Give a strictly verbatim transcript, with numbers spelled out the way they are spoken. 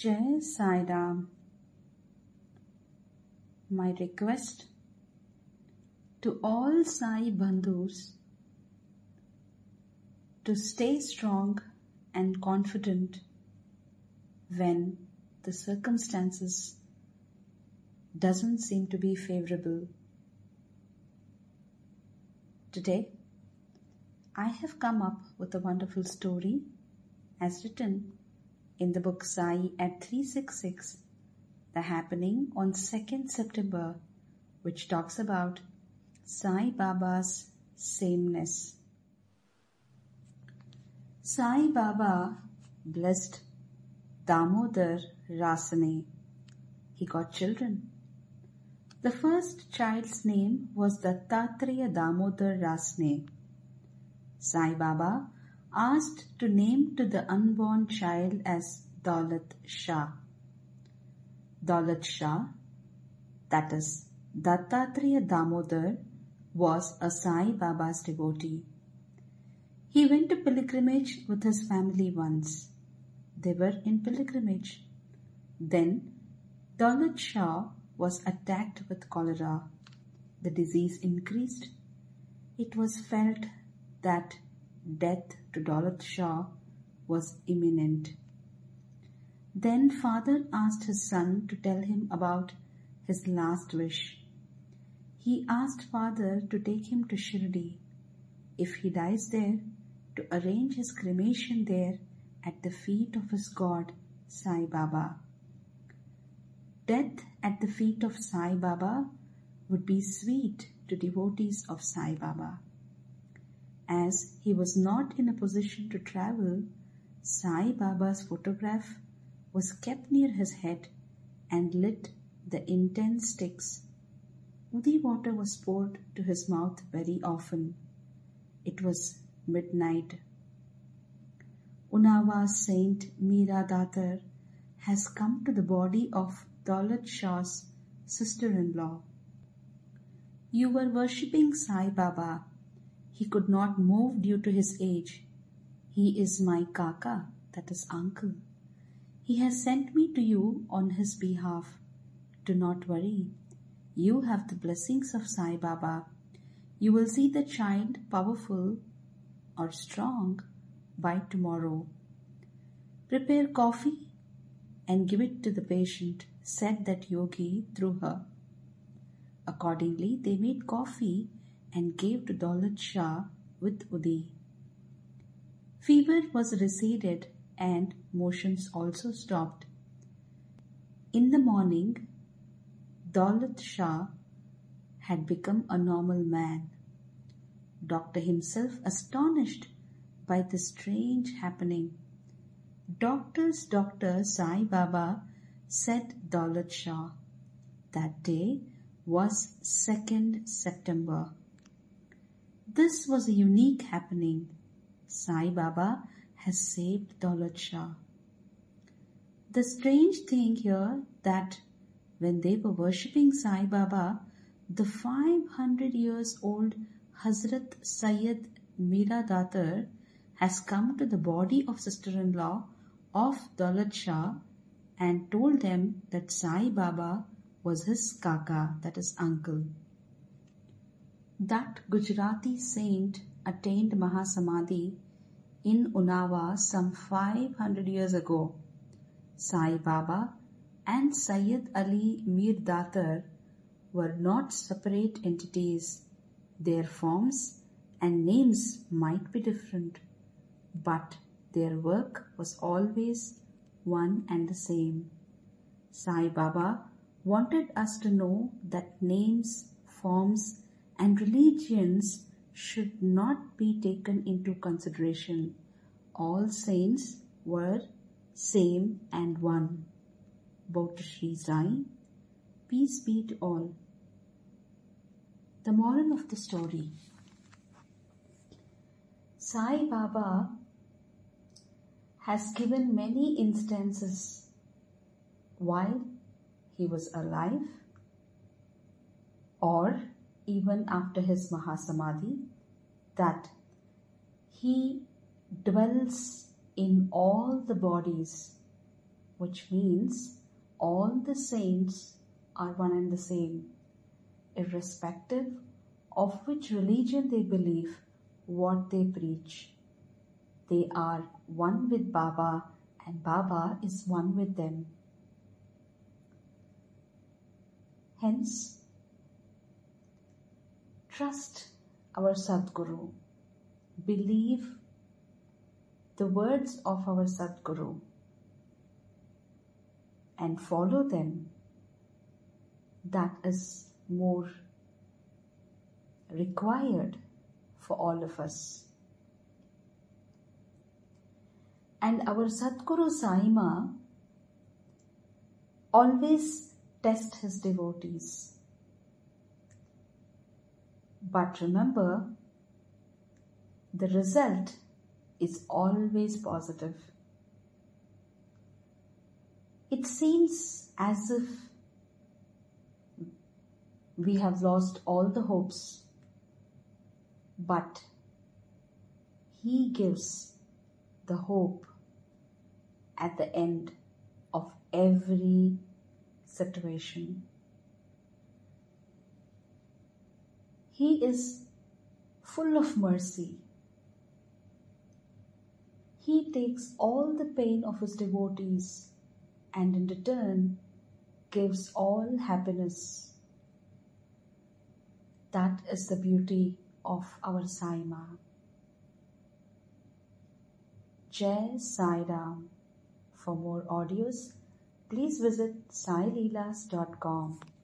Jai Sai Ram. My request to all Sai Bandhus to stay strong and confident when the circumstances doesn't seem to be favorable. Today, I have come up with a wonderful story as written in the book Sai at three sixty-six, the happening on second September, which talks about Sai Baba's sameness. Sai Baba blessed Damodar Rasane. He got children. The first child's name was Dattatreya Damodar Rasane. Sai Baba asked to name to the unborn child as Daulat Shah. Daulat Shah, that is Dattatreya Damodar, was a Sai Baba's devotee. He went to pilgrimage with his family once. They were in pilgrimage. Then Daulat Shah was attacked with cholera. The disease increased. It was felt that death to Daulat Shah was imminent. Then father asked his son to tell him about his last wish. He asked father to take him to Shirdi. If he dies there, to arrange his cremation there at the feet of his God, Sai Baba. Death at the feet of Sai Baba would be sweet to devotees of Sai Baba. As he was not in a position to travel, Sai Baba's photograph was kept near his head and lit the incense sticks. Udi water was poured to his mouth very often. It was midnight. Unnava's Saint Meera Datar has come to the body of Daulat Shah's sister-in-law. You were worshipping Sai Baba. He could not move due to his age. He is my kaka, that is uncle. He has sent me to you on his behalf. Do not worry. You have the blessings of Sai Baba. You will see the child powerful or strong by tomorrow. Prepare coffee and give it to the patient, said that yogi through her. Accordingly, they made coffee and gave to Daulat Shah with Udi. Fever was receded and motions also stopped. In the morning, Daulat Shah had become a normal man. Doctor himself astonished by the strange happening. Doctor's doctor Sai Baba said Daulat Shah. That day was second September. This was a unique happening. Sai Baba has saved Daulat Shah. The strange thing here that when they were worshipping Sai Baba, the five hundred years old Hazrat Sayyid Meera Datar has come to the body of sister-in-law of Daulat Shah and told them that Sai Baba was his kaka, that is uncle. That Gujarati saint attained Mahasamadhi in Unnava some five hundred years ago. Sai Baba and Sayyid Ali Mir Datar were not separate entities. Their forms and names might be different, but their work was always one and the same. Sai Baba wanted us to know that names, forms, and religions should not be taken into consideration. All saints were same and one. Bow to Sri Sai. Peace be to all. The moral of the story. Sai Baba has given many instances while he was alive or even after his Mahasamadhi that he dwells in all the bodies which means all the saints are one and the same, irrespective of which religion they believe, what they preach. They are one with Baba and Baba is one with them. Hence, trust our Sadguru. Believe the words of our Sadguru and follow them. That is more required for all of us. And our Sadguru Sai Ma always test his devotees. But remember, the result is always positive. It seems as if we have lost all the hopes, but he gives the hope at the end of every situation. He is full of mercy. He takes all the pain of his devotees and in return gives all happiness. That is the beauty of our Sai Ma. Jai Sai Ram. For more audios, please visit sai leelas dot com.